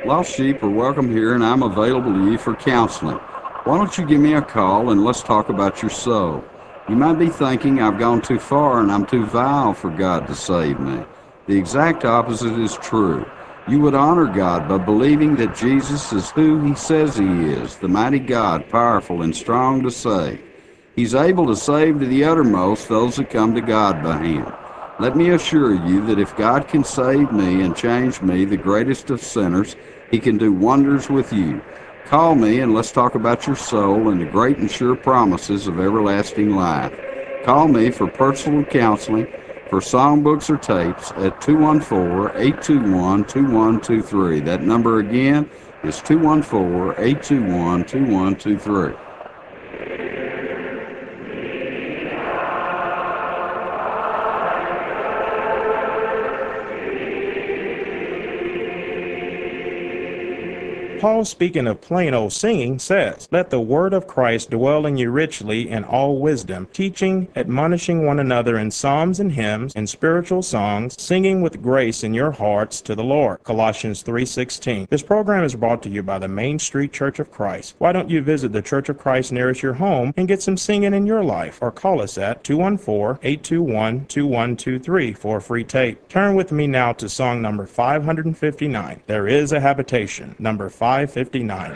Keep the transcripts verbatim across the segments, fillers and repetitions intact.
Lost sheep are welcome here, and I'm available to you for counseling. Why don't you give me a call and let's talk about your soul? You might be thinking I've gone too far and I'm too vile for God to save me. The exact opposite is true. You would honor God by believing that Jesus is who He says He is, the mighty God, powerful and strong to save. He's able to save to the uttermost those that come to God by Him. Let me assure you that if God can save me and change me, the greatest of sinners, He can do wonders with you. Call me and let's talk about your soul and the great and sure promises of everlasting life. Call me for personal counseling, for songbooks or tapes at two one four, eight two one, two one two three. That number again is two one four, eight two one, two one two three. Paul, speaking of plain old singing, says, "Let the word of Christ dwell in you richly in all wisdom, teaching, admonishing one another in psalms and hymns and spiritual songs, singing with grace in your hearts to the Lord." Colossians three sixteen. This program is brought to you by the Main Street Church of Christ. Why don't you visit the Church of Christ nearest your home and get some singing in your life? Or call us at two one four, eight two one, two one two three for a free tape. Turn with me now to song number five fifty-nine, "There is a Habitation," number five fifty-nine.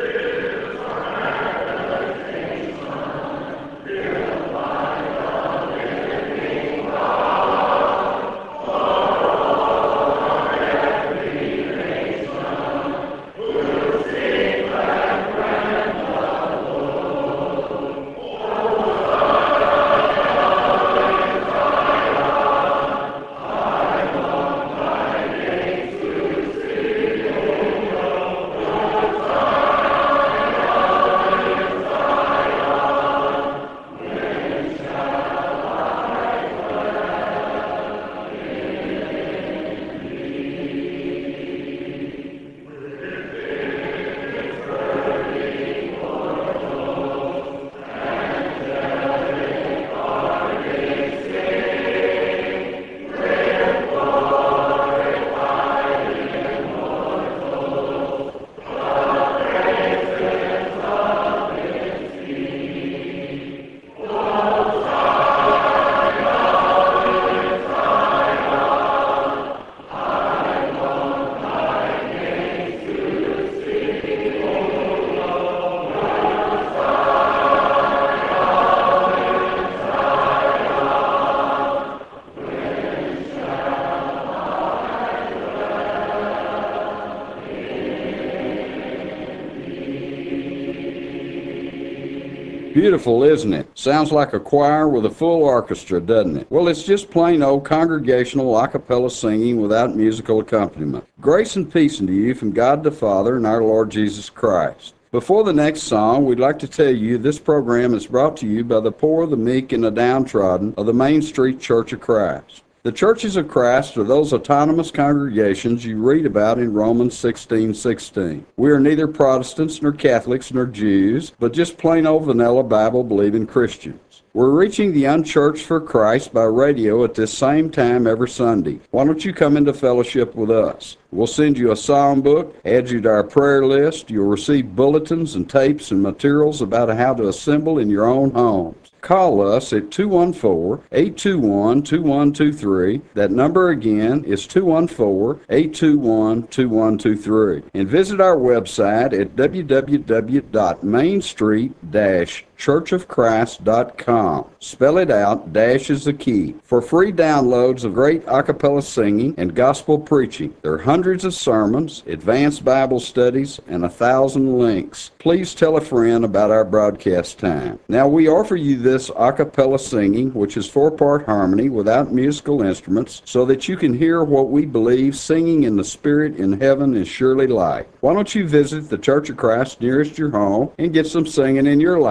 Beautiful, isn't it? Sounds like a choir with a full orchestra, doesn't it? Well, it's just plain old congregational a cappella singing without musical accompaniment. Grace and peace unto you from God the Father and our Lord Jesus Christ. Before the next song, we'd like to tell you this program is brought to you by the poor, the meek, and the downtrodden of the Main Street Church of Christ. The churches of Christ are those autonomous congregations you read about in Romans sixteen sixteen. We are neither Protestants nor Catholics nor Jews, but just plain old vanilla Bible-believing Christians. We're reaching the unchurched for Christ by radio at this same time every Sunday. Why don't you come into fellowship with us? We'll send you a psalm book, add you to our prayer list. You'll receive bulletins and tapes and materials about how to assemble in your own homes. Call us at two one four, eight two one, two one two three. That number again is two one four, eight two one, two one two three. And visit our website at w w w dot main street dash church of christ dot com. Spell it out, dash is the key. For free downloads of great a cappella singing and gospel preaching. There are hundreds of sermons, advanced Bible studies, and a thousand links. Please tell a friend about our broadcast time. Now we offer you this a cappella singing, which is four-part harmony without musical instruments, so that you can hear what we believe singing in the Spirit in heaven is surely like. Why don't you visit the Church of Christ nearest your home and get some singing in your life?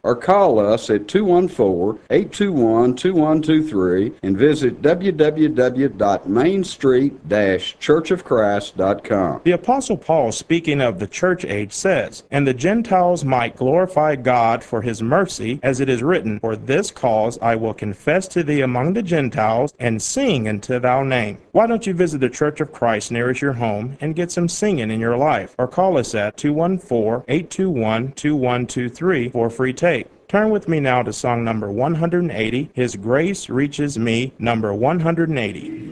or call us at two one four, eight two one, two one two three and visit w w w dot main street dash church of christ dot com. The Apostle Paul, speaking of the church age, says, "And the Gentiles might glorify God for his mercy, as it is written, For this cause I will confess to thee among the Gentiles, and sing unto thy name." Why don't you visit the Church of Christ nearest your home and get some singing in your life? Or call us at two one four, eight two one, two one two three for a free tape. Turn with me now to song number one hundred eighty, His Grace Reaches Me, number one hundred eighty.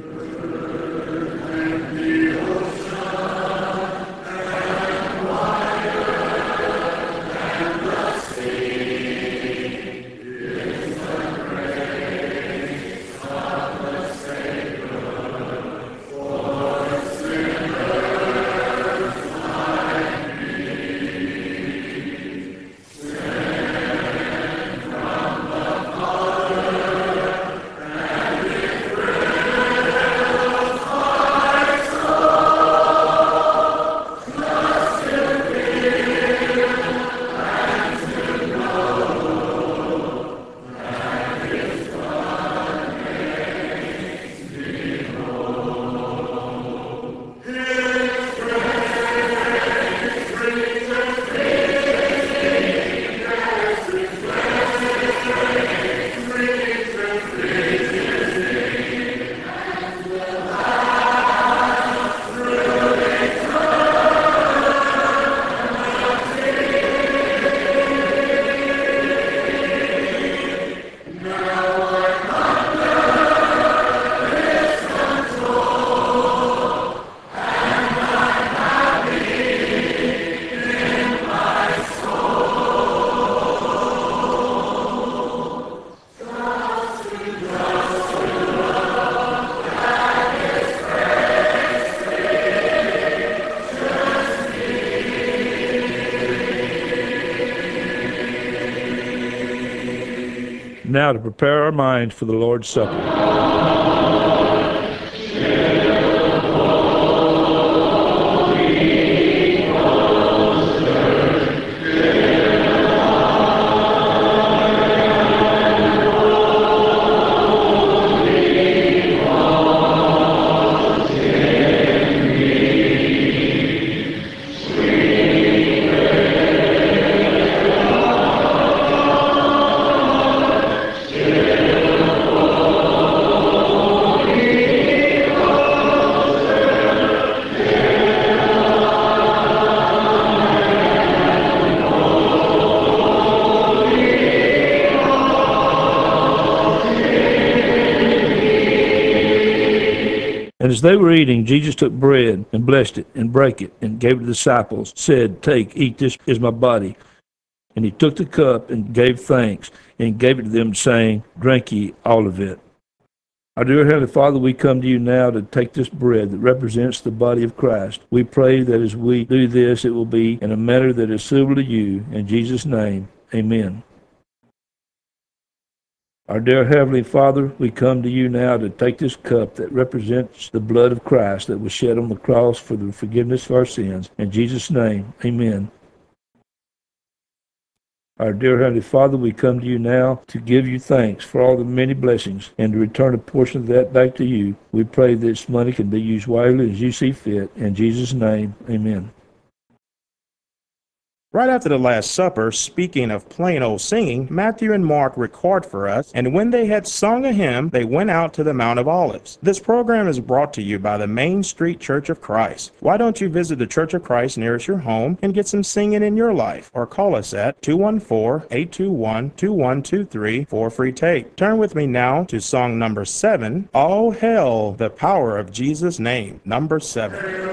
Now to prepare our minds for the Lord's Supper. And as they were eating, Jesus took bread and blessed it and brake it and gave it to the disciples, said, "Take, eat, this is my body." And he took the cup and gave thanks and gave it to them, saying, "Drink ye all of it." Our dear Heavenly Father, we come to you now to take this bread that represents the body of Christ. We pray that as we do this, it will be in a manner that is suitable to you. In Jesus' name, amen. Our dear Heavenly Father, we come to you now to take this cup that represents the blood of Christ that was shed on the cross for the forgiveness of our sins. In Jesus' name, amen. Our dear Heavenly Father, we come to you now to give you thanks for all the many blessings and to return a portion of that back to you. We pray this money can be used wisely as you see fit. In Jesus' name, amen. Right after the Last Supper, speaking of plain old singing, Matthew and Mark record for us, and when they had sung a hymn, they went out to the Mount of Olives. This program is brought to you by the Main Street Church of Christ. Why don't you visit the Church of Christ nearest your home and get some singing in your life? Or call us at two one four, eight two one, two one two three for a free tape. Turn with me now to song number seven, All Hail the Power of Jesus' Name, number seven.